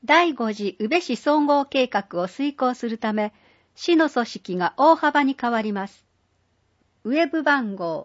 第5次宇部市総合計画を遂行するため、市の組織が大幅に変わります。ウェブ番号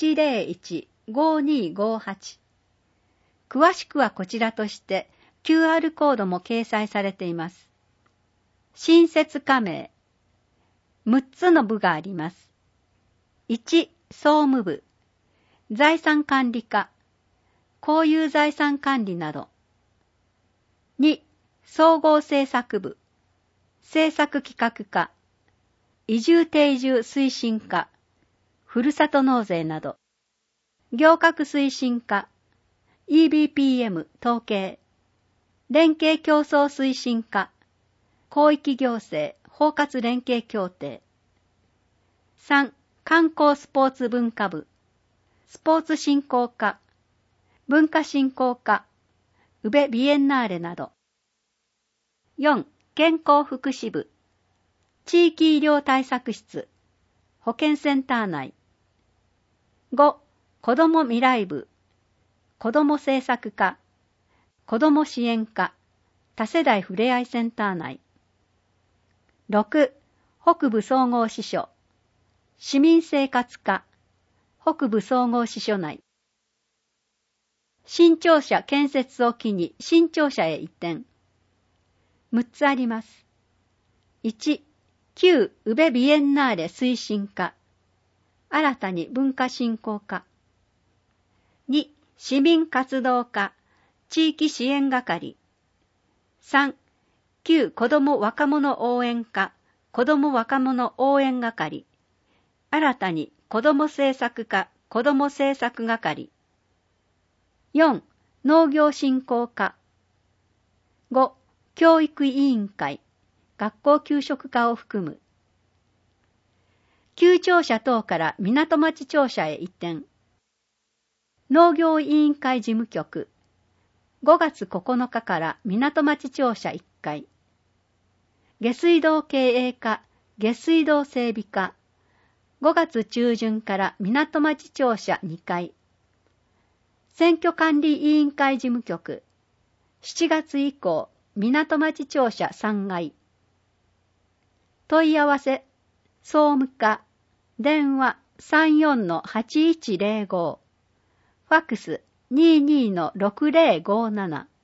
101-5258。詳しくはこちらとして QR コードも掲載されています。新設加盟。6つの部があります。1、総務部、財産管理課、公有財産管理など。2、総合政策部、政策企画課、移住定住推進課、ふるさと納税など。行革推進課、EBPM 統計、連携競争推進課、広域行政包括連携協定。3、観光スポーツ文化部、スポーツ振興課、文化振興課、宇部ビエンナーレなど。4、健康福祉部、地域医療対策室、保健センター内。5、子ども未来部、子ども政策課、子ども支援課、多世代ふれあいセンター内。6、北部総合支所、市民生活課、北部総合支所内。新庁舎建設を機に新庁舎へ移転。6つあります。1、旧宇部ビエンナーレ推進課、新たに文化振興課。2、市民活動課、地域支援係。3、旧子ども若者応援課、子ども若者応援係。新たに子ども政策課、子ども政策係。4、農業振興課。5、教育委員会、学校給食課を含む。旧庁舎等から港町庁舎へ移転。農業委員会事務局、5月9日から港町庁舎1階。下水道経営課、下水道整備課、5月中旬から港町庁舎2階。選挙管理委員会事務局、7月以降、港町庁舎3階。問い合わせ、総務課、電話 34-8105、ファックス 22-6057。